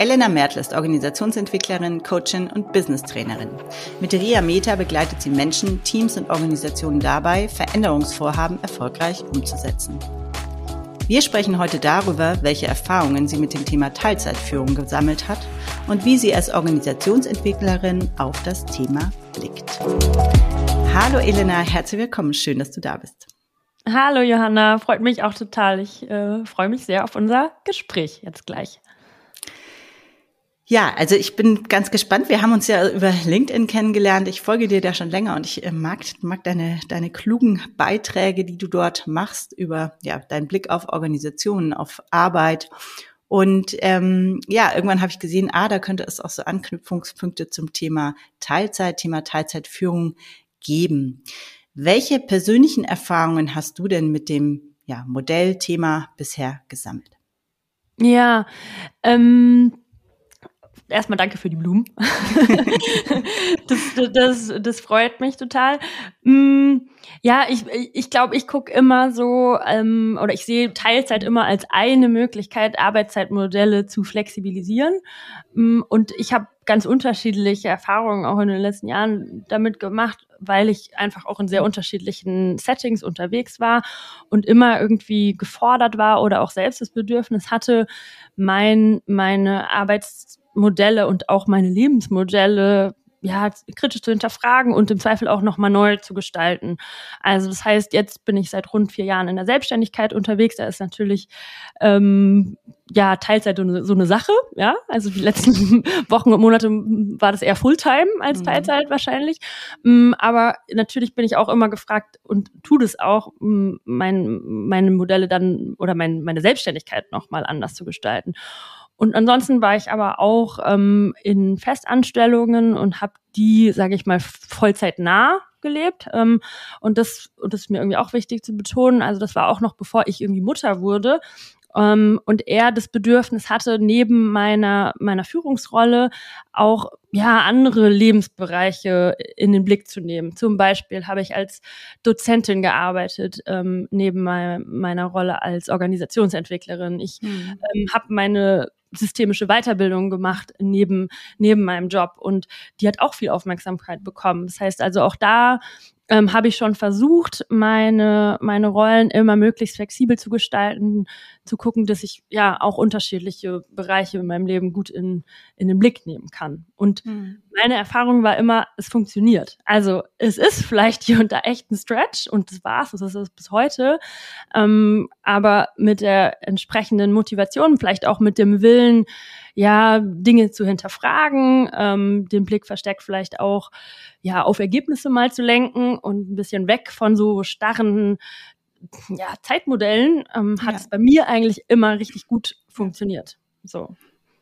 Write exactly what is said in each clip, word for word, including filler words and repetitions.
Elena Mertl ist Organisationsentwicklerin, Coachin und Business-Trainerin. Mit Ria Meta begleitet sie Menschen, Teams und Organisationen dabei, Veränderungsvorhaben erfolgreich umzusetzen. Wir sprechen heute darüber, welche Erfahrungen sie mit dem Thema Teilzeitführung gesammelt hat und wie sie als Organisationsentwicklerin auf das Thema blickt. Hallo Elena, herzlich willkommen. Schön, dass du da bist. Hallo Johanna, freut mich auch total. Ich äh, freue mich sehr auf unser Gespräch jetzt gleich. Ja, also ich bin ganz gespannt. Wir haben uns ja über LinkedIn kennengelernt. Ich folge dir da schon länger und ich mag, mag deine, deine klugen Beiträge, die du dort machst über ja deinen Blick auf Organisationen, auf Arbeit. Und ähm, ja, irgendwann habe ich gesehen, ah, da könnte es auch so Anknüpfungspunkte zum Thema Teilzeit, Thema Teilzeitführung geben. Welche persönlichen Erfahrungen hast du denn mit dem ja, Modellthema bisher gesammelt? Ja, ähm, erstmal danke für die Blumen. das, das, das freut mich total. Ja, ich, ich glaube, ich gucke immer so, ähm, oder ich sehe Teilzeit immer als eine Möglichkeit, Arbeitszeitmodelle zu flexibilisieren. Und ich habe ganz unterschiedliche Erfahrungen auch in den letzten Jahren damit gemacht, weil ich einfach auch in sehr unterschiedlichen Settings unterwegs war und immer irgendwie gefordert war oder auch selbst das Bedürfnis hatte, mein, meine Arbeitsmodelle und auch meine Lebensmodelle ja, kritisch zu hinterfragen und im Zweifel auch nochmal neu zu gestalten. Also das heißt, jetzt bin ich seit rund vier Jahren in der Selbstständigkeit unterwegs. Da ist natürlich ähm, ja Teilzeit so eine, so eine Sache. Ja, also die letzten Wochen und Monate war das eher Fulltime als mhm. Teilzeit wahrscheinlich. Aber natürlich bin ich auch immer gefragt und tue das auch, mein, meine Modelle dann oder mein, meine Selbstständigkeit nochmal anders zu gestalten. Und ansonsten war ich aber auch ähm, in Festanstellungen und habe die, sage ich mal, vollzeitnah gelebt. Ähm, und das und das ist mir irgendwie auch wichtig zu betonen. Also das war auch noch, bevor ich irgendwie Mutter wurde. Um, und er das Bedürfnis hatte, neben meiner meiner Führungsrolle auch ja andere Lebensbereiche in den Blick zu nehmen. Zum Beispiel habe ich als Dozentin gearbeitet, ähm, neben mein, meiner Rolle als Organisationsentwicklerin. Ich mhm. ähm, habe meine systemische Weiterbildung gemacht neben neben meinem Job und die hat auch viel Aufmerksamkeit bekommen. Das heißt also auch da ähm, habe ich schon versucht, meine meine Rollen immer möglichst flexibel zu gestalten, zu gucken, dass ich ja auch unterschiedliche Bereiche in meinem Leben gut in in den Blick nehmen kann. Und mhm. meine Erfahrung war immer, es funktioniert. Also es ist vielleicht hier und da echt ein Stretch und das war's, das ist es bis heute. Ähm, aber mit der entsprechenden Motivation, vielleicht auch mit dem Willen, ja, Dinge zu hinterfragen, ähm, den Blick versteckt vielleicht auch ja auf Ergebnisse mal zu lenken und ein bisschen weg von so starren ja, Zeitmodellen, ähm, hat ja. es bei mir eigentlich immer richtig gut funktioniert. So.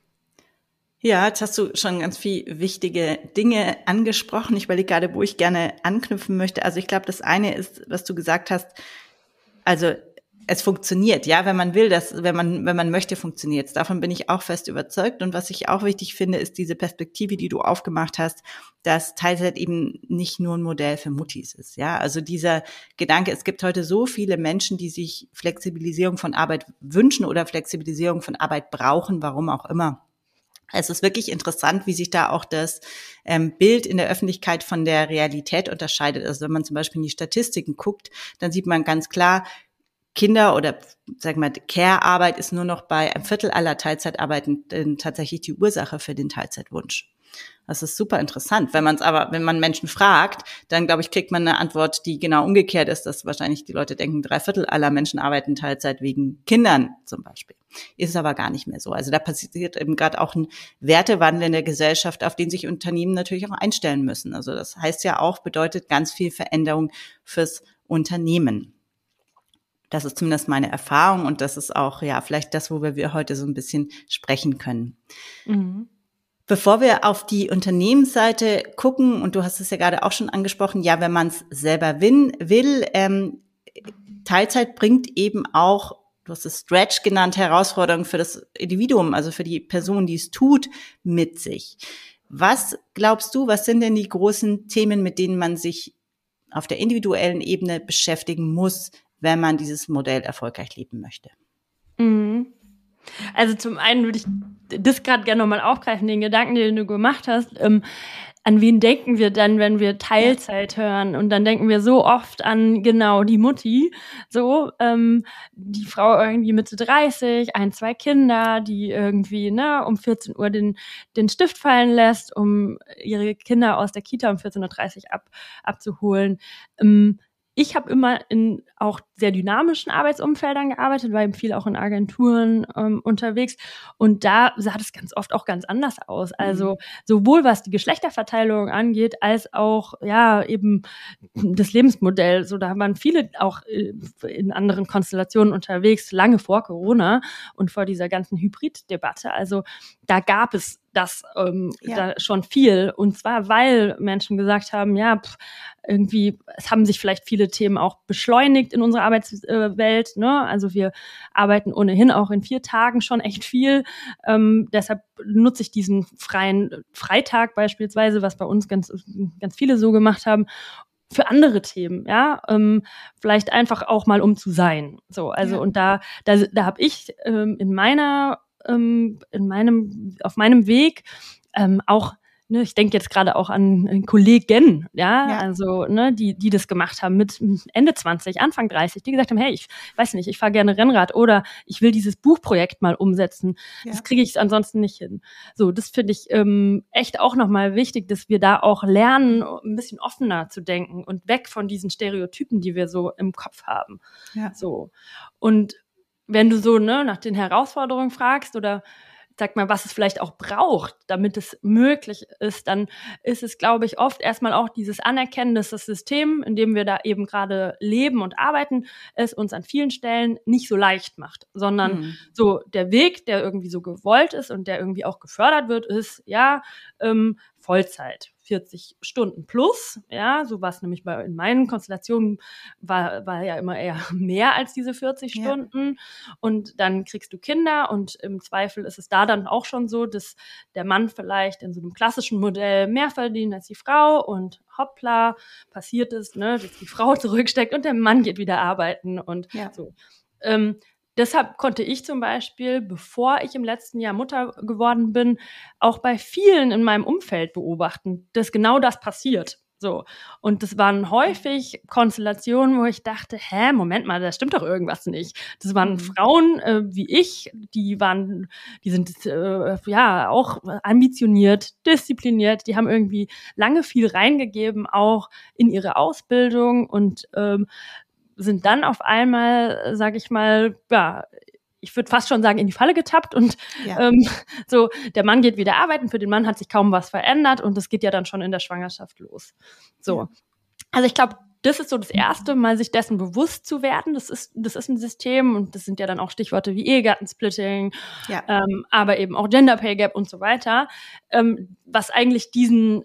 Ja, jetzt hast du schon ganz viele wichtige Dinge angesprochen. Ich überlege gerade, wo ich gerne anknüpfen möchte. Also ich glaube, das eine ist, was du gesagt hast, also es funktioniert, ja, wenn man will, dass, wenn man, wenn man möchte, funktioniert es. Davon bin ich auch fest überzeugt. Und was ich auch wichtig finde, ist diese Perspektive, die du aufgemacht hast, dass Teilzeit eben nicht nur ein Modell für Muttis ist, ja. Also dieser Gedanke, es gibt heute so viele Menschen, die sich Flexibilisierung von Arbeit wünschen oder Flexibilisierung von Arbeit brauchen, warum auch immer. Es ist wirklich interessant, wie sich da auch das ähm, Bild in der Öffentlichkeit von der Realität unterscheidet. Also wenn man zum Beispiel in die Statistiken guckt, dann sieht man ganz klar, Kinder- oder, sag mal, Care-Arbeit ist nur noch bei einem Viertel aller Teilzeitarbeitenden tatsächlich die Ursache für den Teilzeitwunsch. Das ist super interessant. Wenn man es aber, wenn man Menschen fragt, dann, glaube ich, kriegt man eine Antwort, die genau umgekehrt ist, dass wahrscheinlich die Leute denken, drei Viertel aller Menschen arbeiten Teilzeit wegen Kindern zum Beispiel. Ist es aber gar nicht mehr so. Also da passiert eben gerade auch ein Wertewandel in der Gesellschaft, auf den sich Unternehmen natürlich auch einstellen müssen. Also das heißt ja auch, bedeutet ganz viel Veränderung fürs Unternehmen. Das ist zumindest meine Erfahrung und das ist auch, ja, vielleicht das, worüber wir heute so ein bisschen sprechen können. Mhm. Bevor wir auf die Unternehmensseite gucken, und du hast es ja gerade auch schon angesprochen, ja, wenn man es selber will, will ähm, Teilzeit bringt eben auch, du hast es Stretch genannt, Herausforderungen für das Individuum, also für die Person, die es tut, mit sich. Was glaubst du, was sind denn die großen Themen, mit denen man sich auf der individuellen Ebene beschäftigen muss, wenn man dieses Modell erfolgreich leben möchte? Mhm. Also zum einen würde ich das gerade gerne nochmal aufgreifen, den Gedanken, den du gemacht hast. Ähm, an wen denken wir dann, wenn wir Teilzeit hören? Und dann denken wir so oft an genau die Mutti, so ähm, die Frau irgendwie Mitte dreißig, ein, zwei Kinder, die irgendwie ne um vierzehn Uhr den den Stift fallen lässt, um ihre Kinder aus der Kita um vierzehn Uhr dreißig ab abzuholen. Ähm, Ich habe immer in auch sehr dynamischen Arbeitsumfeldern gearbeitet, war eben viel auch in Agenturen ähm, unterwegs. Und da sah das ganz oft auch ganz anders aus. Also sowohl was die Geschlechterverteilung angeht, als auch ja eben das Lebensmodell. So, da waren viele auch in anderen Konstellationen unterwegs, lange vor Corona und vor dieser ganzen Hybrid-Debatte. Also da gab es das ähm, ja. da schon viel. Und zwar, weil Menschen gesagt haben, ja, pff, irgendwie, es haben sich vielleicht viele Themen auch beschleunigt in unserer Arbeitswelt, ne? Also wir arbeiten ohnehin auch in vier Tagen schon echt viel. Ähm, deshalb nutze ich diesen freien Freitag beispielsweise, was bei uns ganz, ganz viele so gemacht haben, für andere Themen, ja, ähm, vielleicht einfach auch mal um zu sein. So, also ja. und da, da, da habe ich ähm, in meiner in meinem, auf meinem Weg ähm, auch, ne, ich denke jetzt gerade auch an, an Kollegen, ja, ja, also, ne, die, die das gemacht haben mit Ende zwanzig, Anfang dreißig, die gesagt haben, hey, ich weiß nicht, ich fahre gerne Rennrad oder ich will dieses Buchprojekt mal umsetzen. Ja. Das kriege ich ansonsten nicht hin. So, das finde ich ähm, echt auch nochmal wichtig, dass wir da auch lernen, ein bisschen offener zu denken und weg von diesen Stereotypen, die wir so im Kopf haben. Ja. So. Und wenn du so ne nach den Herausforderungen fragst oder sag mal, was es vielleicht auch braucht, damit es möglich ist, dann ist es, glaube ich, oft erstmal auch dieses Anerkennen, dass das System, in dem wir da eben gerade leben und arbeiten, es uns an vielen Stellen nicht so leicht macht, sondern mhm. so der Weg, der irgendwie so gewollt ist und der irgendwie auch gefördert wird, ist ja ähm, Vollzeit. vierzig Stunden plus, ja, so was nämlich bei in meinen Konstellationen war war ja immer eher mehr als diese vierzig ja. Stunden und dann kriegst du Kinder und im Zweifel ist es da dann auch schon so, dass der Mann vielleicht in so einem klassischen Modell mehr verdient als die Frau und hoppla, passiert es, ne, dass die Frau zurücksteckt und der Mann geht wieder arbeiten und ja. so. Ähm, Deshalb konnte ich zum Beispiel, bevor ich im letzten Jahr Mutter geworden bin, auch bei vielen in meinem Umfeld beobachten, dass genau das passiert. So. Und das waren häufig Konstellationen, wo ich dachte, hä, Moment mal, da stimmt doch irgendwas nicht. Das waren mhm. Frauen äh, wie ich, die waren, die sind äh, ja auch ambitioniert, diszipliniert, die haben irgendwie lange viel reingegeben, auch in ihre Ausbildung und ähm, sind dann auf einmal, sage ich mal, ja, ich würde fast schon sagen, in die Falle getappt und ja. ähm, so, der Mann geht wieder arbeiten, für den Mann hat sich kaum was verändert und das geht ja dann schon in der Schwangerschaft los. So, ja. Also ich glaube, das ist so das Erste, mal sich dessen bewusst zu werden. Das ist, das ist ein System und das sind ja dann auch Stichworte wie Ehegattensplitting, ja. ähm, aber eben auch Gender Pay Gap und so weiter, ähm, was eigentlich diesen,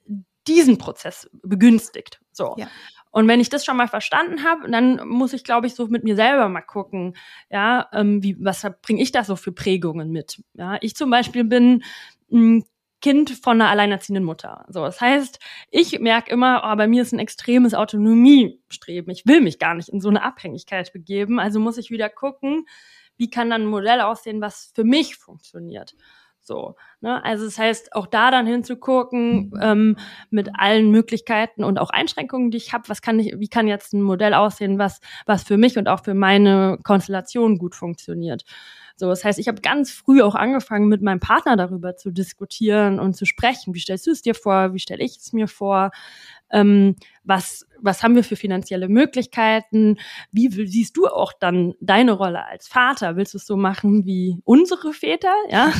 diesen Prozess begünstigt. So. Ja. Und wenn ich das schon mal verstanden habe, dann muss ich, glaube ich, so mit mir selber mal gucken, ja, ähm, wie, was bringe ich da so für Prägungen mit? Ja, ich zum Beispiel bin ein Kind von einer alleinerziehenden Mutter. So, das heißt, ich merke immer, oh, bei mir ist ein extremes Autonomiestreben. Ich will mich gar nicht in so eine Abhängigkeit begeben. Also muss ich wieder gucken, wie kann dann ein Modell aussehen, was für mich funktioniert. So, ne? Also das heißt, auch da dann hinzugucken, ähm, mit allen Möglichkeiten und auch Einschränkungen, die ich habe, was kann ich, wie kann jetzt ein Modell aussehen, was was für mich und auch für meine Konstellation gut funktioniert. So, das heißt, ich habe ganz früh auch angefangen, mit meinem Partner darüber zu diskutieren und zu sprechen. Wie stellst du es dir vor? Wie stelle ich es mir vor? Ähm, was was haben wir für finanzielle Möglichkeiten? Wie siehst du auch dann deine Rolle als Vater? Willst du es so machen wie unsere Väter? Ja,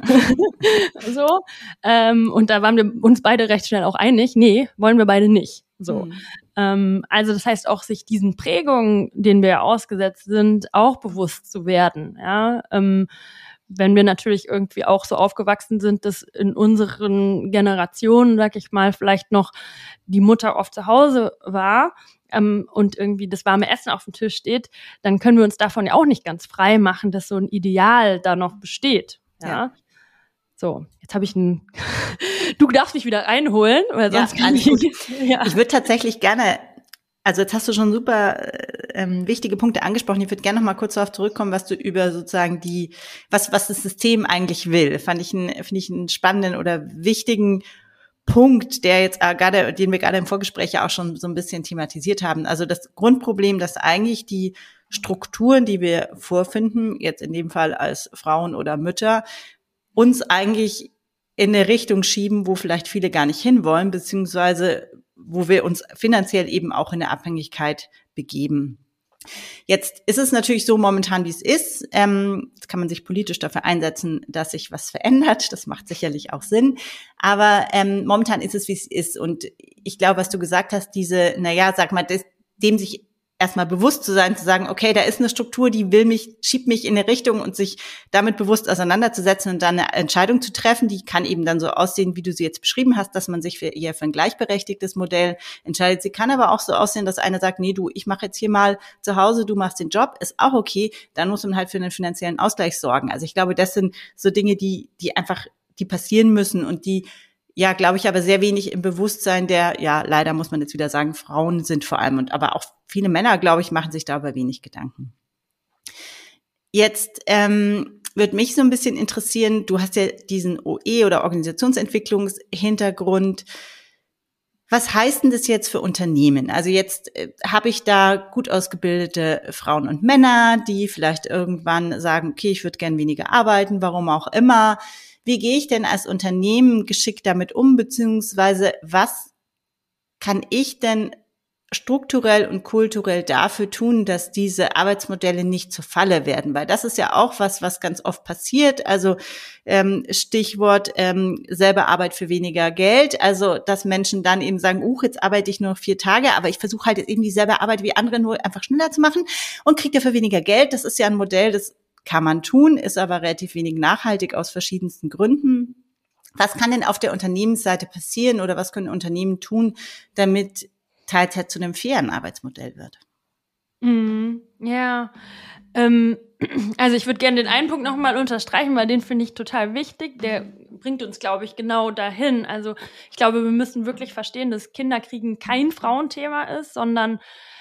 so. Ähm, und da waren wir uns beide recht schnell auch einig. Nee, wollen wir beide nicht. So. Mhm. Ähm, also das heißt auch, sich diesen Prägungen, denen wir ausgesetzt sind, auch bewusst zu werden. Ja. Ähm, wenn wir natürlich irgendwie auch so aufgewachsen sind, dass in unseren Generationen, sag ich mal, vielleicht noch die Mutter oft zu Hause war ähm, und irgendwie das warme Essen auf dem Tisch steht, dann können wir uns davon ja auch nicht ganz frei machen, dass so ein Ideal da noch besteht. Ja. ja. So, jetzt habe ich einen. Du darfst mich wieder einholen, weil sonst ja, kann ich. Ja. Ich würde tatsächlich gerne. Also jetzt hast du schon super ähm, wichtige Punkte angesprochen. Ich würde gerne noch mal kurz darauf zurückkommen, was du über sozusagen die, was, was das System eigentlich will. Fand ich einen, finde ich einen spannenden oder wichtigen Punkt, der jetzt äh, gerade, den wir gerade im Vorgespräch ja auch schon so ein bisschen thematisiert haben. Also das Grundproblem, dass eigentlich die Strukturen, die wir vorfinden, jetzt in dem Fall als Frauen oder Mütter, uns eigentlich in eine Richtung schieben, wo vielleicht viele gar nicht hinwollen, beziehungsweise wo wir uns finanziell eben auch in eine Abhängigkeit begeben. Jetzt ist es natürlich so momentan, wie es ist. Ähm, jetzt kann man sich politisch dafür einsetzen, dass sich was verändert. Das macht sicherlich auch Sinn. Aber ähm, momentan ist es, wie es ist. Und ich glaube, was du gesagt hast, diese, naja, sag mal, des, dem sich erstmal bewusst zu sein, zu sagen, okay, da ist eine Struktur, die will mich, schiebt mich in eine Richtung und sich damit bewusst auseinanderzusetzen und dann eine Entscheidung zu treffen, die kann eben dann so aussehen, wie du sie jetzt beschrieben hast, dass man sich für eher für ein gleichberechtigtes Modell entscheidet. Sie kann aber auch so aussehen, dass einer sagt, nee, du, ich mache jetzt hier mal zu Hause, du machst den Job, ist auch okay, dann muss man halt für einen finanziellen Ausgleich sorgen. Also ich glaube, das sind so Dinge, die, die einfach, die passieren müssen und die, ja, glaube ich, aber sehr wenig im Bewusstsein der, ja, leider muss man jetzt wieder sagen, Frauen sind vor allem und aber auch viele Männer, glaube ich, machen sich darüber wenig Gedanken. Jetzt ähm, würde mich so ein bisschen interessieren, du hast ja diesen O E oder Organisationsentwicklungshintergrund. Was heißt denn das jetzt für Unternehmen? Also jetzt äh, habe ich da gut ausgebildete Frauen und Männer, die vielleicht irgendwann sagen, okay, ich würde gern weniger arbeiten, warum auch immer. Wie gehe ich denn als Unternehmen geschickt damit um, beziehungsweise was kann ich denn strukturell und kulturell dafür tun, dass diese Arbeitsmodelle nicht zur Falle werden? Weil das ist ja auch was, was ganz oft passiert. Also ähm, Stichwort ähm, selber Arbeit für weniger Geld. Also dass Menschen dann eben sagen, uh, jetzt arbeite ich nur noch vier Tage, aber ich versuche halt jetzt eben dieselbe Arbeit wie andere nur einfach schneller zu machen und kriege dafür weniger Geld. Das ist ja ein Modell, das kann man tun, ist aber relativ wenig nachhaltig aus verschiedensten Gründen. Was kann denn auf der Unternehmensseite passieren oder was können Unternehmen tun, damit Teilzeit zu einem fairen Arbeitsmodell wird? Mm, ja, ähm, also ich würde gerne den einen Punkt nochmal unterstreichen, weil den finde ich total wichtig. Der bringt uns, glaube ich, genau dahin. Also ich glaube, wir müssen wirklich verstehen, dass Kinderkriegen kein Frauenthema ist, sondern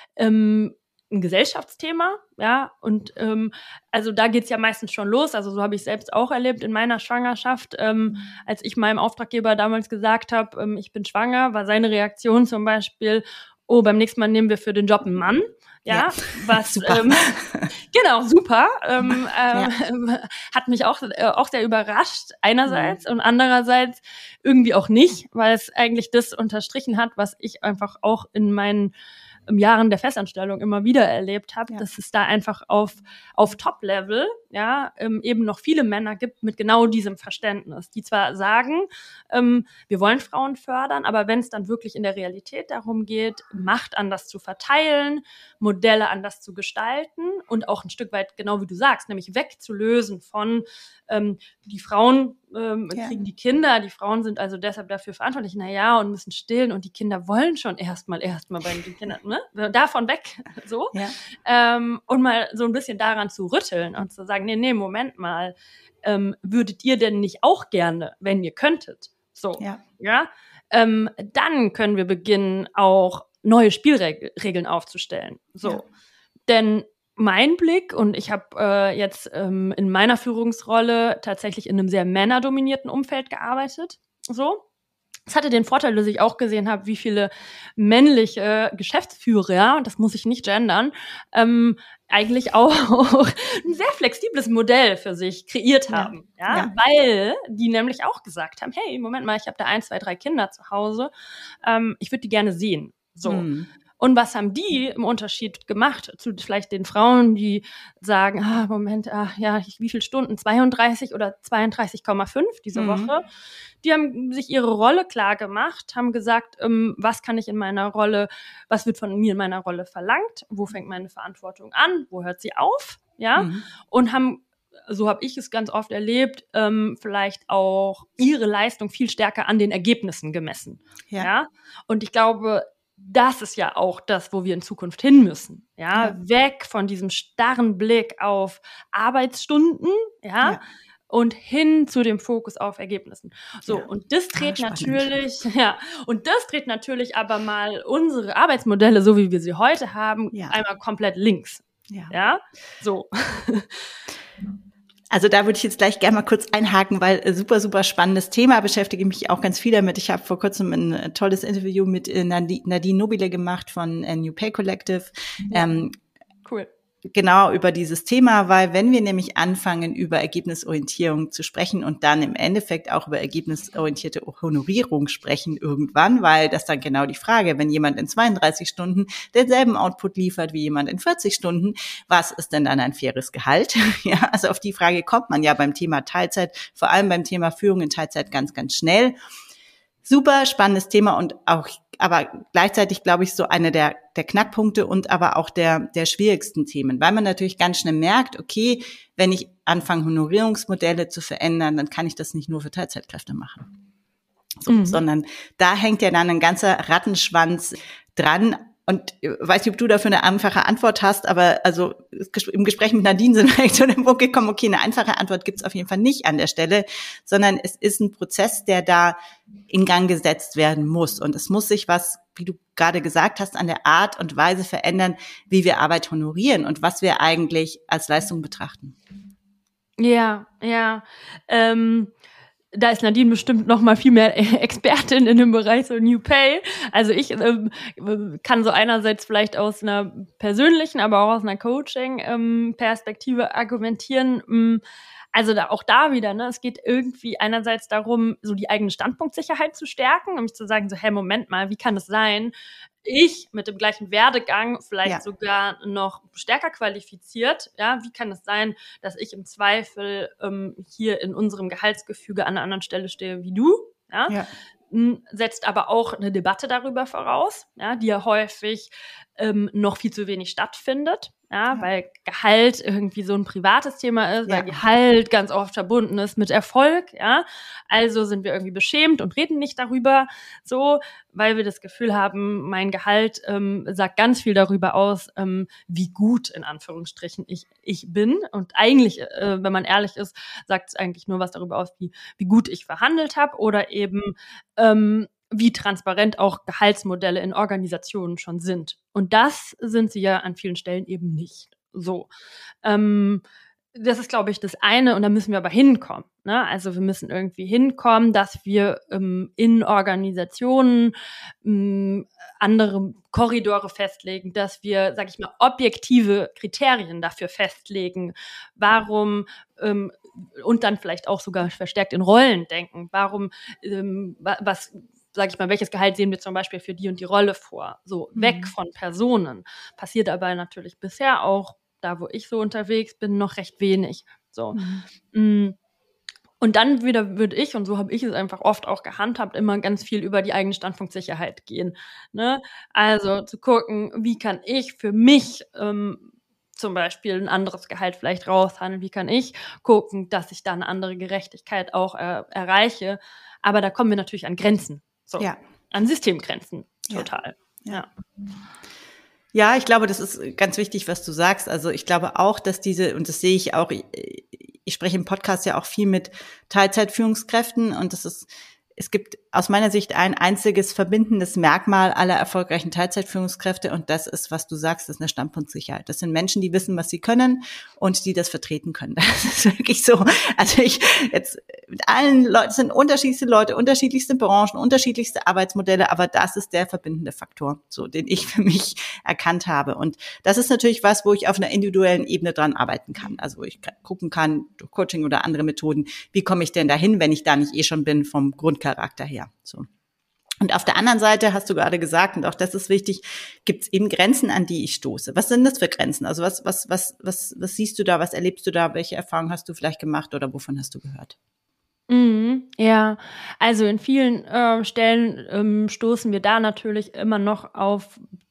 ähm, ein Gesellschaftsthema, ja, und ähm, also da geht's ja meistens schon los, also so habe ich selbst auch erlebt in meiner Schwangerschaft, ähm, als ich meinem Auftraggeber damals gesagt habe, ähm, ich bin schwanger, war seine Reaktion zum Beispiel, oh, beim nächsten Mal nehmen wir für den Job einen Mann, ja, ja was, super. Ähm, genau, super, ähm, ja. ähm, hat mich auch, äh, auch sehr überrascht, einerseits, mhm. und andererseits irgendwie auch nicht, weil es eigentlich das unterstrichen hat, was ich einfach auch in meinen im Jahren der Festanstellung immer wieder erlebt habe, ja. dass es da einfach auf auf Top-Level ja ähm, eben noch viele Männer gibt mit genau diesem Verständnis, die zwar sagen, ähm, wir wollen Frauen fördern, aber wenn es dann wirklich in der Realität darum geht, Macht anders zu verteilen, Modelle anders zu gestalten und auch ein Stück weit, genau wie du sagst, nämlich wegzulösen von ähm, die Frauen ähm, ja. kriegen die Kinder, die Frauen sind also deshalb dafür verantwortlich, na ja, und müssen stillen und die Kinder wollen schon erstmal erstmal bei den Kindern, ne? Davon weg, so. Ja. Ähm, und mal so ein bisschen daran zu rütteln und zu sagen, nee, nee, Moment mal, ähm, würdet ihr denn nicht auch gerne, wenn ihr könntet? So, ja. ja? Ähm, dann können wir beginnen, auch neue Spielregeln aufzustellen. So, ja. Denn mein Blick, und ich habe äh, jetzt ähm, in meiner Führungsrolle tatsächlich in einem sehr männerdominierten Umfeld gearbeitet, so. Es hatte den Vorteil, dass ich auch gesehen habe, wie viele männliche Geschäftsführer, und das muss ich nicht gendern, ähm, eigentlich auch ein sehr flexibles Modell für sich kreiert haben. Ja, ja, ja. Weil die nämlich auch gesagt haben, hey, Moment mal, ich habe da ein, zwei, drei Kinder zu Hause, ähm, ich würde die gerne sehen. So. Hm. Und was haben die im Unterschied gemacht zu vielleicht den Frauen, die sagen, ah, Moment, ah, ja, wie viele Stunden? zweiunddreißig oder zweiunddreißig Komma fünf diese mhm. Woche. Die haben sich ihre Rolle klar gemacht, haben gesagt, ähm, was kann ich in meiner Rolle, was wird von mir in meiner Rolle verlangt? Wo fängt meine Verantwortung an? Wo hört sie auf? Ja, mhm. und haben, so habe ich es ganz oft erlebt, ähm, vielleicht auch ihre Leistung viel stärker an den Ergebnissen gemessen. Ja, ja? Und ich glaube, das ist ja auch das, wo wir in Zukunft hin müssen. Ja, ja. Weg von diesem starren Blick auf Arbeitsstunden, ja, ja. und hin zu dem Fokus auf Ergebnissen. So, ja. Und das dreht ah, natürlich, ja, und das dreht natürlich aber mal unsere Arbeitsmodelle, so wie wir sie heute haben, ja. einmal komplett links. Ja, ja? So. Also da würde ich jetzt gleich gerne mal kurz einhaken, weil äh, super, super spannendes Thema, beschäftige mich auch ganz viel damit. Ich habe vor kurzem ein äh, tolles Interview mit äh, Nadine Nobile gemacht von äh, New Pay Collective. Ja. Ähm, cool. Genau über dieses Thema, weil wenn wir nämlich anfangen, über Ergebnisorientierung zu sprechen und dann im Endeffekt auch über ergebnisorientierte Honorierung sprechen irgendwann, weil das dann genau die Frage, wenn jemand in zweiunddreißig Stunden denselben Output liefert wie jemand in vierzig Stunden, was ist denn dann ein faires Gehalt? Ja, also auf die Frage kommt man ja beim Thema Teilzeit, vor allem beim Thema Führung in Teilzeit ganz, ganz schnell. Super spannendes Thema und auch aber gleichzeitig, glaube ich, so eine der, der Knackpunkte und aber auch der, der schwierigsten Themen, weil man natürlich ganz schnell merkt, okay, wenn ich anfange, Honorierungsmodelle zu verändern, dann kann ich das nicht nur für Teilzeitkräfte machen, so, mhm. sondern da hängt ja dann ein ganzer Rattenschwanz dran. Und ich weiß nicht, ob du dafür eine einfache Antwort hast, aber also im Gespräch mit Nadine sind wir echt zu dem Punkt gekommen, okay, eine einfache Antwort gibt's auf jeden Fall nicht an der Stelle, sondern es ist ein Prozess, der da in Gang gesetzt werden muss. Und es muss sich was, wie du gerade gesagt hast, an der Art und Weise verändern, wie wir Arbeit honorieren und was wir eigentlich als Leistung betrachten. Ja, ja. Ähm Da ist Nadine bestimmt noch mal viel mehr Expertin in dem Bereich so New Pay. Also ich ähm, kann so einerseits vielleicht aus einer persönlichen, aber auch aus einer Coaching-Perspektive ähm, argumentieren. Ähm, also da, auch da wieder, ne, es geht irgendwie einerseits darum, so die eigene Standpunktsicherheit zu stärken, nämlich zu sagen, so, hey, Moment mal, wie kann es sein, ich mit dem gleichen Werdegang vielleicht ja. sogar noch stärker qualifiziert, ja, wie kann es sein, dass ich im Zweifel ähm, hier in unserem Gehaltsgefüge an einer anderen Stelle stehe wie du, ja, ja. setzt aber auch eine Debatte darüber voraus, ja, die ja häufig ähm, noch viel zu wenig stattfindet, ja, ja, weil Gehalt irgendwie so ein privates Thema ist, ja. weil Gehalt ganz oft verbunden ist mit Erfolg, ja, also sind wir irgendwie beschämt und reden nicht darüber, so, weil wir das Gefühl haben, mein Gehalt ähm, sagt ganz viel darüber aus, ähm, wie gut, in Anführungsstrichen, ich ich bin, und eigentlich, äh, wenn man ehrlich ist, sagt es eigentlich nur was darüber aus, wie wie gut ich verhandelt habe oder eben ähm, wie transparent auch Gehaltsmodelle in Organisationen schon sind. Und das sind sie ja an vielen Stellen eben nicht. So. Ähm, das ist, glaube ich, das eine, und da müssen wir aber hinkommen. Ne? Also wir müssen irgendwie hinkommen, dass wir ähm, in Organisationen ähm, andere Korridore festlegen, dass wir, sag ich mal, objektive Kriterien dafür festlegen. Warum ähm, und dann vielleicht auch sogar verstärkt in Rollen denken. Warum, ähm, was, sag ich mal, welches Gehalt sehen wir zum Beispiel für die und die Rolle vor? So, mhm. weg von Personen. Passiert aber natürlich bisher auch, da wo ich so unterwegs bin, noch recht wenig. So. Mhm. Und dann wieder würde ich, und so habe ich es einfach oft auch gehandhabt, immer ganz viel über die eigene Standpunktsicherheit gehen. Ne? Also zu gucken, wie kann ich für mich ähm, zum Beispiel ein anderes Gehalt vielleicht raushandeln, wie kann ich gucken, dass ich da eine andere Gerechtigkeit auch äh, erreiche. Aber da kommen wir natürlich an Grenzen, so, ja. an Systemgrenzen, total. Ja. ja. Ja, ich glaube, das ist ganz wichtig, was du sagst. Also ich glaube auch, dass diese, und das sehe ich auch, ich, ich spreche im Podcast ja auch viel mit Teilzeitführungskräften, und das ist, es gibt aus meiner Sicht ein einziges verbindendes Merkmal aller erfolgreichen Teilzeitführungskräfte, und das ist, was du sagst, das ist eine Standpunktsicherheit. Das sind Menschen, die wissen, was sie können und die das vertreten können. Das ist wirklich so. Also ich jetzt mit allen Leuten, es sind unterschiedlichste Leute, unterschiedlichste Branchen, unterschiedlichste Arbeitsmodelle, aber das ist der verbindende Faktor, so den ich für mich erkannt habe. Und das ist natürlich was, wo ich auf einer individuellen Ebene dran arbeiten kann. Also wo ich gucken kann, durch Coaching oder andere Methoden, wie komme ich denn dahin, wenn ich da nicht eh schon bin vom Grundcharakter her. So. Und auf der anderen Seite hast du gerade gesagt, und auch das ist wichtig, gibt es eben Grenzen, an die ich stoße. Was sind das für Grenzen? Also was, was, was, was, was siehst du da, was erlebst du da, welche Erfahrungen hast du vielleicht gemacht oder wovon hast du gehört? Mhm, ja, also in vielen äh, Stellen ähm, stoßen wir da natürlich immer noch auf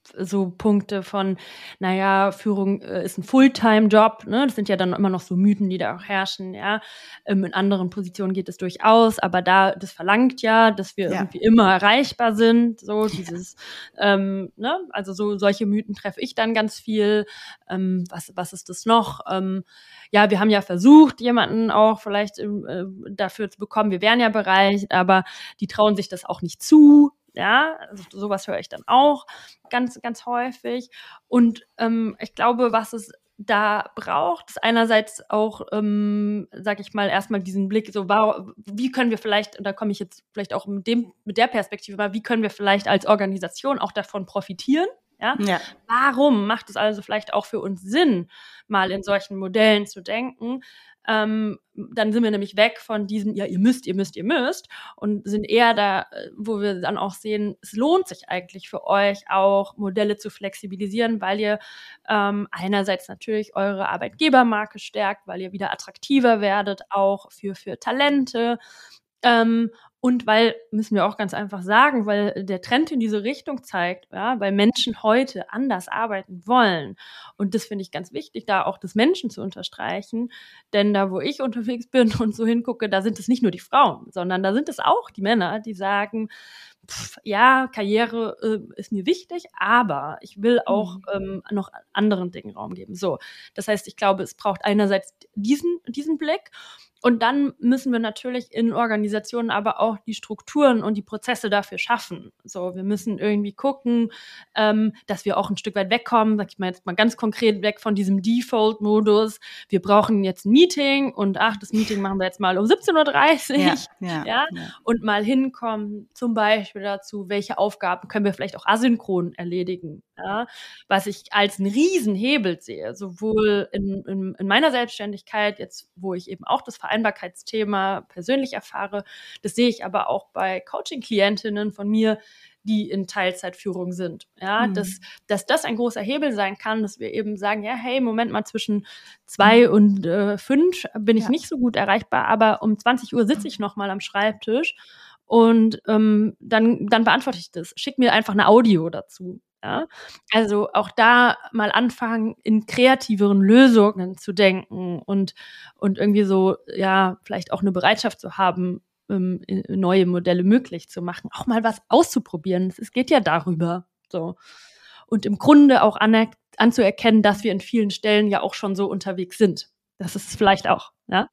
so Punkte von, naja, Führung äh, ist ein Fulltime-Job, ne? Das sind ja dann immer noch so Mythen, die da auch herrschen, ja. Ähm, in anderen Positionen geht es durchaus, aber da, das verlangt ja, dass wir ja. irgendwie immer erreichbar sind, so dieses, ja. ähm, ne? Also so solche Mythen treffe ich dann ganz viel. Ähm, was, was ist das noch? Ähm, ja, wir haben ja versucht, jemanden auch vielleicht äh, dafür zu bekommen, wir wären ja bereit, aber die trauen sich das auch nicht zu. Ja, also sowas höre ich dann auch ganz, ganz häufig. Und ähm, ich glaube, was es da braucht, ist einerseits auch, ähm, sag ich mal, erstmal diesen Blick, so, wow, wie können wir vielleicht, und da komme ich jetzt vielleicht auch mit dem, mit der Perspektive mal, wie können wir vielleicht als Organisation auch davon profitieren? Ja? Ja. Warum macht es also vielleicht auch für uns Sinn, mal in solchen Modellen zu denken? Ähm, dann sind wir nämlich weg von diesem, ja, ihr müsst, ihr müsst, ihr müsst und sind eher da, wo wir dann auch sehen, es lohnt sich eigentlich für euch auch, Modelle zu flexibilisieren, weil ihr ähm, einerseits natürlich eure Arbeitgebermarke stärkt, weil ihr wieder attraktiver werdet, auch für, für Talente. Ähm, und weil, müssen wir auch ganz einfach sagen, weil der Trend in diese Richtung zeigt, ja, weil Menschen heute anders arbeiten wollen. Und das finde ich ganz wichtig, da auch das Menschen zu unterstreichen. Denn da, wo ich unterwegs bin und so hingucke, da sind es nicht nur die Frauen, sondern da sind es auch die Männer, die sagen, pff, ja, Karriere äh, ist mir wichtig, aber ich will auch ähm, noch anderen Dingen Raum geben. So, das heißt, ich glaube, es braucht einerseits diesen, diesen Blick. Und dann müssen wir natürlich in Organisationen aber auch die Strukturen und die Prozesse dafür schaffen. So, wir müssen irgendwie gucken, ähm, dass wir auch ein Stück weit wegkommen, sag ich mal jetzt mal ganz konkret, weg von diesem Default-Modus. Wir brauchen jetzt ein Meeting und ach, das Meeting machen wir jetzt mal um siebzehn Uhr dreißig. Ja, ja, ja, ja. Und mal hinkommen, zum Beispiel dazu, welche Aufgaben können wir vielleicht auch asynchron erledigen. Ja? Was ich als einen Riesenhebel sehe, sowohl in, in, in meiner Selbstständigkeit, jetzt wo ich eben auch das Vereinbarkeitsthema persönlich erfahre. Das sehe ich aber auch bei Coaching-Klientinnen von mir, die in Teilzeitführung sind. Ja, mhm. dass, dass das ein großer Hebel sein kann, dass wir eben sagen, ja, hey, Moment mal, zwischen zwei und äh, fünf bin ich ja. nicht so gut erreichbar, aber um zwanzig Uhr sitze ich noch mal am Schreibtisch und ähm, dann, dann beantworte ich das. Schick mir einfach eine Audio dazu. Ja, also auch da mal anfangen, in kreativeren Lösungen zu denken und, und irgendwie so, ja, vielleicht auch eine Bereitschaft zu haben, ähm, neue Modelle möglich zu machen, auch mal was auszuprobieren. Es geht ja darüber, so. Und im Grunde auch aner- anzuerkennen, dass wir in vielen Stellen ja auch schon so unterwegs sind. Das ist vielleicht auch, ja.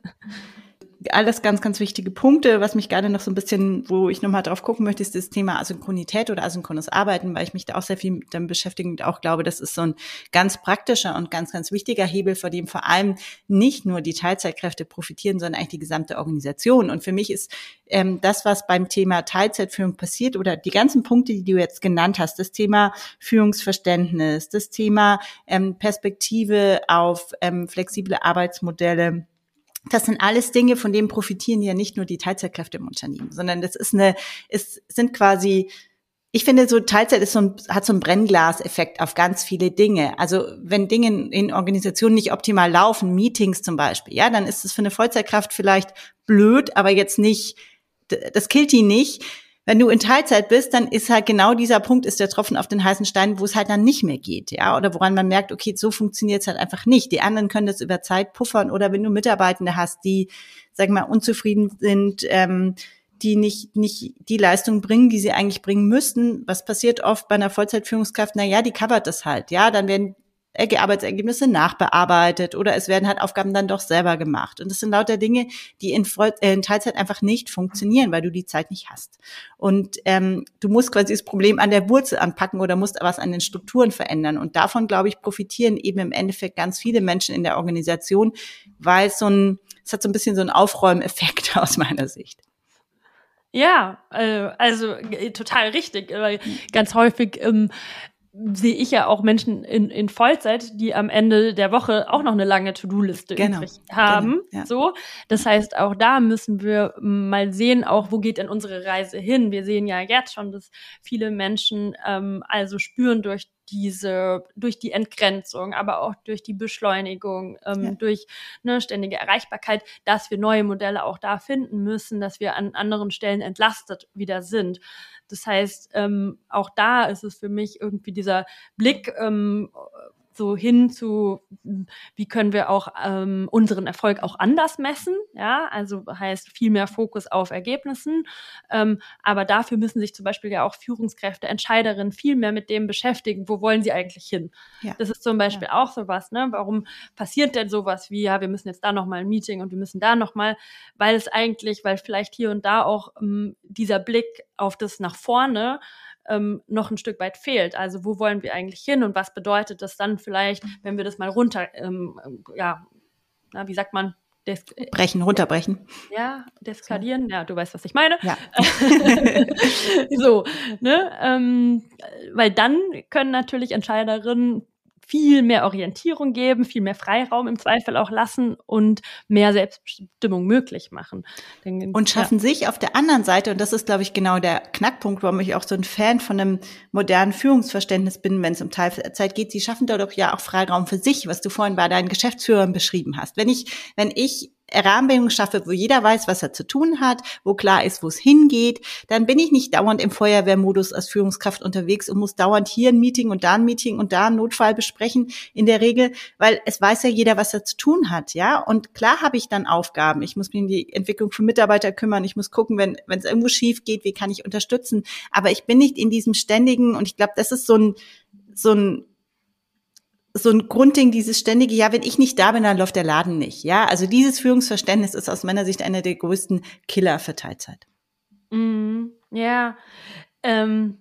Alles ganz, ganz wichtige Punkte. Was mich gerade noch so ein bisschen, wo ich nochmal drauf gucken möchte, ist das Thema Asynchronität oder asynchrones Arbeiten, weil ich mich da auch sehr viel damit beschäftige und auch glaube, das ist so ein ganz praktischer und ganz, ganz wichtiger Hebel, vor dem vor allem nicht nur die Teilzeitkräfte profitieren, sondern eigentlich die gesamte Organisation. Und für mich ist ähm, das, was beim Thema Teilzeitführung passiert oder die ganzen Punkte, die du jetzt genannt hast, das Thema Führungsverständnis, das Thema ähm, Perspektive auf ähm, flexible Arbeitsmodelle, das sind alles Dinge, von denen profitieren ja nicht nur die Teilzeitkräfte im Unternehmen, sondern das ist eine, es sind quasi, ich finde so Teilzeit ist so ein, hat so einen Brennglaseffekt auf ganz viele Dinge. Also wenn Dinge in Organisationen nicht optimal laufen, Meetings zum Beispiel, ja, dann ist es für eine Vollzeitkraft vielleicht blöd, aber jetzt nicht, das killt die nicht. Wenn du in Teilzeit bist, dann ist halt genau dieser Punkt, ist der Tropfen auf den heißen Stein, wo es halt dann nicht mehr geht, ja, oder woran man merkt, okay, so funktioniert es halt einfach nicht. Die anderen können das über Zeit puffern oder wenn du Mitarbeitende hast, die, sag mal, unzufrieden sind, ähm, die nicht nicht die Leistung bringen, die sie eigentlich bringen müssten. Was passiert oft bei einer Vollzeitführungskraft? Na ja, die covert das halt, ja, dann werden Arbeitsergebnisse nachbearbeitet oder es werden halt Aufgaben dann doch selber gemacht. Und das sind lauter Dinge, die in, Voll- äh, in Teilzeit einfach nicht funktionieren, weil du die Zeit nicht hast. Und ähm, du musst quasi das Problem an der Wurzel anpacken oder musst was an den Strukturen verändern. Und davon, glaube ich, profitieren eben im Endeffekt ganz viele Menschen in der Organisation, weil es so ein, es hat so ein bisschen so einen Aufräumeffekt aus meiner Sicht. Ja, äh, also äh, total richtig, weil ganz häufig ähm, sehe ich ja auch Menschen in, in Vollzeit, die am Ende der Woche auch noch eine lange To-Do-Liste genau, übrig haben. Genau, ja. So, das heißt, auch da müssen wir mal sehen, auch wo geht denn unsere Reise hin? Wir sehen ja jetzt schon, dass viele Menschen ähm, also spüren durch diese, durch die Entgrenzung, aber auch durch die Beschleunigung, ähm, ja. durch eine ständige Erreichbarkeit, dass wir neue Modelle auch da finden müssen, dass wir an anderen Stellen entlastet wieder sind. Das heißt, ähm, auch da ist es für mich irgendwie dieser Blick ähm, so hin zu, wie können wir auch ähm, unseren Erfolg auch anders messen, ja, also heißt viel mehr Fokus auf Ergebnissen, ähm, aber dafür müssen sich zum Beispiel ja auch Führungskräfte, Entscheiderinnen viel mehr mit dem beschäftigen, wo wollen sie eigentlich hin? Ja. Das ist zum Beispiel ja. auch sowas, ne, warum passiert denn sowas wie, ja, wir müssen jetzt da nochmal ein Meeting und wir müssen da nochmal, weil es eigentlich, weil vielleicht hier und da auch ähm, dieser Blick auf das nach vorne Ähm, noch ein Stück weit fehlt. Also wo wollen wir eigentlich hin und was bedeutet das dann vielleicht, wenn wir das mal runter, ähm, ja, na, wie sagt man? Des- brechen, runterbrechen. Ja, deskalieren. Ja, du weißt, was ich meine. Ja. so, ne? Ähm, weil dann können natürlich Entscheiderinnen viel mehr Orientierung geben, viel mehr Freiraum im Zweifel auch lassen und mehr Selbstbestimmung möglich machen. Denn, und schaffen ja. sich auf der anderen Seite, und das ist, glaube ich, genau der Knackpunkt, warum ich auch so ein Fan von einem modernen Führungsverständnis bin, wenn es um Teilzeit geht, sie schaffen dadurch ja auch Freiraum für sich, was du vorhin bei deinen Geschäftsführern beschrieben hast. Wenn ich, wenn ich Rahmenbedingungen schaffe, wo jeder weiß, was er zu tun hat, wo klar ist, wo es hingeht, dann bin ich nicht dauernd im Feuerwehrmodus als Führungskraft unterwegs und muss dauernd hier ein Meeting und da ein Meeting und da einen Notfall besprechen in der Regel, weil es weiß ja jeder, was er zu tun hat, ja. Und klar habe ich dann Aufgaben. Ich muss mich um die Entwicklung von Mitarbeitern kümmern. Ich muss gucken, wenn wenn es irgendwo schief geht, wie kann ich unterstützen. Aber ich bin nicht in diesem ständigen, und ich glaube, das ist so ein so ein so ein Grundding, dieses ständige, ja, wenn ich nicht da bin, dann läuft der Laden nicht, ja. Also dieses Führungsverständnis ist aus meiner Sicht einer der größten Killer für Teilzeit. Mm, ja, ähm,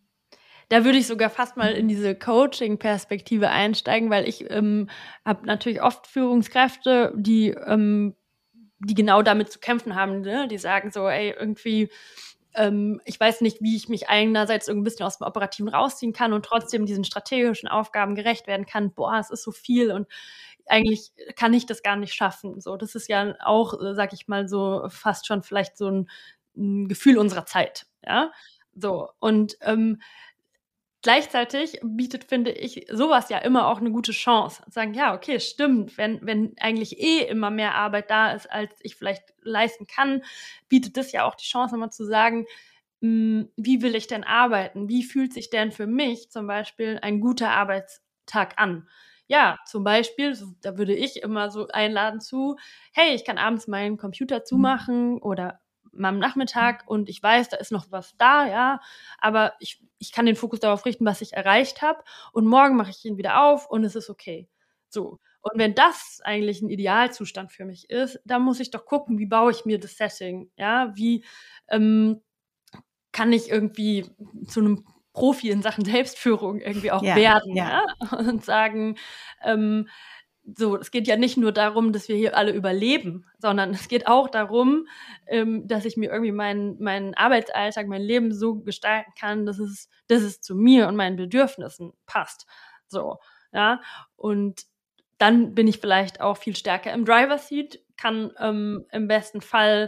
da würde ich sogar fast mal in diese Coaching-Perspektive einsteigen, weil ich ähm, habe natürlich oft Führungskräfte, die ähm, die genau damit zu kämpfen haben, ne? Die sagen so, ey, irgendwie Ähm, ich weiß nicht, wie ich mich einerseits ein bisschen aus dem Operativen rausziehen kann und trotzdem diesen strategischen Aufgaben gerecht werden kann. Boah, es ist so viel und eigentlich kann ich das gar nicht schaffen. So, das ist ja auch, sag ich mal, so fast schon vielleicht so ein, ein Gefühl unserer Zeit, ja. So, und ähm, gleichzeitig bietet, finde ich, sowas ja immer auch eine gute Chance. Sagen, ja, okay, stimmt, wenn, wenn eigentlich eh immer mehr Arbeit da ist, als ich vielleicht leisten kann, bietet das ja auch die Chance, immer zu sagen, mh, wie will ich denn arbeiten? Wie fühlt sich denn für mich zum Beispiel ein guter Arbeitstag an? Ja, zum Beispiel, so, da würde ich immer so einladen zu, hey, ich kann abends meinen Computer zumachen oder mal am Nachmittag und ich weiß, da ist noch was da, ja, aber ich, ich kann den Fokus darauf richten, was ich erreicht habe und morgen mache ich ihn wieder auf und es ist okay. So. Und wenn das eigentlich ein Idealzustand für mich ist, dann muss ich doch gucken, wie baue ich mir das Setting, ja, wie ähm, kann ich irgendwie zu einem Profi in Sachen Selbstführung irgendwie auch ja, werden, ja. ja, und sagen, ähm, so, es geht ja nicht nur darum, dass wir hier alle überleben, sondern es geht auch darum, ähm, dass ich mir irgendwie meinen meinen Arbeitsalltag, mein Leben so gestalten kann, dass es, dass es zu mir und meinen Bedürfnissen passt. So, ja. Und dann bin ich vielleicht auch viel stärker im Driver's Seat, kann ähm, im besten Fall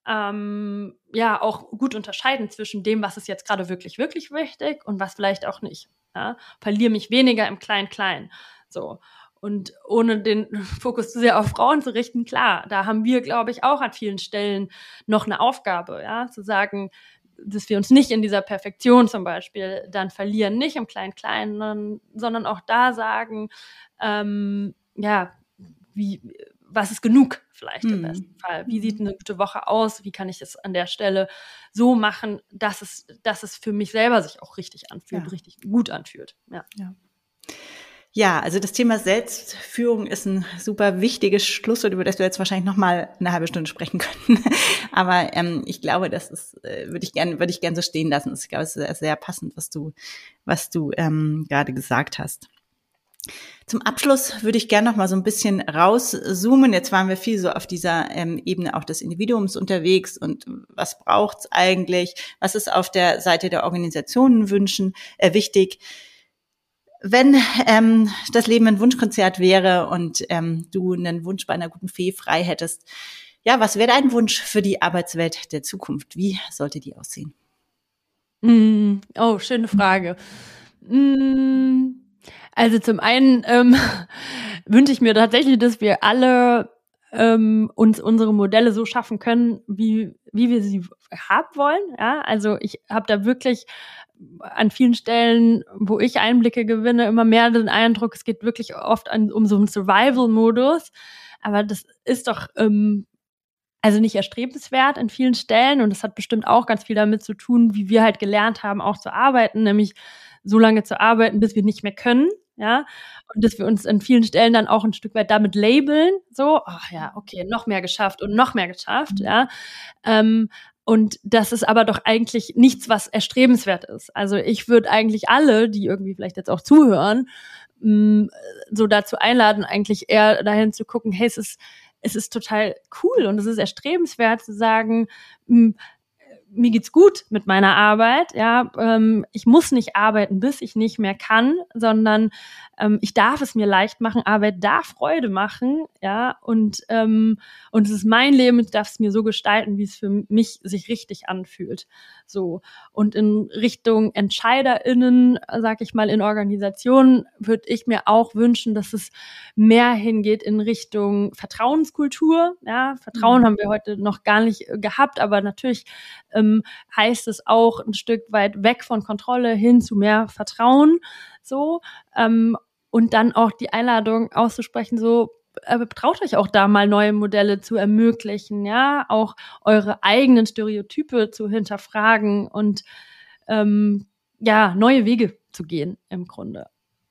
ähm, ja auch gut unterscheiden zwischen dem, was ist jetzt gerade wirklich, wirklich wichtig und was vielleicht auch nicht. Ja? Verliere mich weniger im Klein-Klein. So. Und ohne den Fokus zu sehr auf Frauen zu richten, klar, da haben wir, glaube ich, auch an vielen Stellen noch eine Aufgabe, ja, zu sagen, dass wir uns nicht in dieser Perfektion zum Beispiel dann verlieren, nicht im Klein-Kleinen, sondern auch da sagen, ähm, ja, wie, was ist genug vielleicht im hm. besten Fall? Wie sieht eine gute Woche aus? Wie kann ich es an der Stelle so machen, dass es, dass es für mich selber sich auch richtig anfühlt, ja. richtig gut anfühlt, ja. ja. Ja, also das Thema Selbstführung ist ein super wichtiges Schlusswort, über das wir jetzt wahrscheinlich noch mal eine halbe Stunde sprechen können. Aber ähm, ich glaube, das ist, äh, würde ich gerne, würde ich gerne so stehen lassen. Ich glaube, es ist sehr passend, was du, was du ähm, gerade gesagt hast. Zum Abschluss würde ich gerne noch mal so ein bisschen rauszoomen. Jetzt waren wir viel so auf dieser ähm, Ebene auch des Individuums unterwegs und was braucht's eigentlich? Was ist auf der Seite der Organisationen wünschen äh, wichtig? Wenn ähm, das Leben ein Wunschkonzert wäre und ähm, du einen Wunsch bei einer guten Fee frei hättest, ja, was wäre dein Wunsch für die Arbeitswelt der Zukunft? Wie sollte die aussehen? Mm, oh, schöne Frage. Also zum einen ähm, wünsche ich mir tatsächlich, dass wir alle ähm, uns unsere Modelle so schaffen können, wie wie wir sie haben wollen. Ja, also ich habe da wirklich an vielen Stellen, wo ich Einblicke gewinne, immer mehr den Eindruck, es geht wirklich oft an, um so einen Survival-Modus. Aber das ist doch ähm, also nicht erstrebenswert in vielen Stellen. Und das hat bestimmt auch ganz viel damit zu tun, wie wir halt gelernt haben, auch zu arbeiten, nämlich so lange zu arbeiten, bis wir nicht mehr können. Ja, und dass wir uns an vielen Stellen dann auch ein Stück weit damit labeln, so, ach ja, okay, noch mehr geschafft und noch mehr geschafft, ja. Ähm, und das ist aber doch eigentlich nichts, was erstrebenswert ist. Also ich würde eigentlich alle, die irgendwie vielleicht jetzt auch zuhören, mh, so dazu einladen, eigentlich eher dahin zu gucken, hey, es ist, es ist total cool und es ist erstrebenswert zu sagen, mh, mir geht's gut mit meiner Arbeit, ja, ähm, ich muss nicht arbeiten, bis ich nicht mehr kann, sondern ähm, ich darf es mir leicht machen, Arbeit darf Freude machen, ja, und ähm, und es ist mein Leben, ich darf es mir so gestalten, wie es für mich sich richtig anfühlt, so. Und in Richtung EntscheiderInnen, sag ich mal, in Organisationen, würde ich mir auch wünschen, dass es mehr hingeht in Richtung Vertrauenskultur, ja, Vertrauen mhm. haben wir heute noch gar nicht gehabt, aber natürlich ähm, heißt es auch ein Stück weit weg von Kontrolle hin zu mehr Vertrauen, so, ähm, und dann auch die Einladung auszusprechen, so, äh, traut euch auch da mal neue Modelle zu ermöglichen, ja, auch eure eigenen Stereotype zu hinterfragen und ähm, ja, neue Wege zu gehen im Grunde.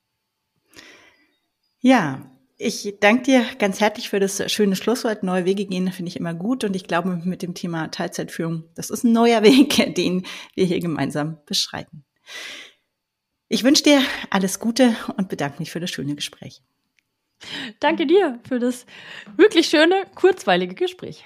Ja, ich danke dir ganz herzlich für das schöne Schlusswort. Neue Wege gehen finde ich immer gut. Und ich glaube, mit dem Thema Teilzeitführung, das ist ein neuer Weg, den wir hier gemeinsam beschreiten. Ich wünsche dir alles Gute und bedanke mich für das schöne Gespräch. Danke dir für das wirklich schöne, kurzweilige Gespräch.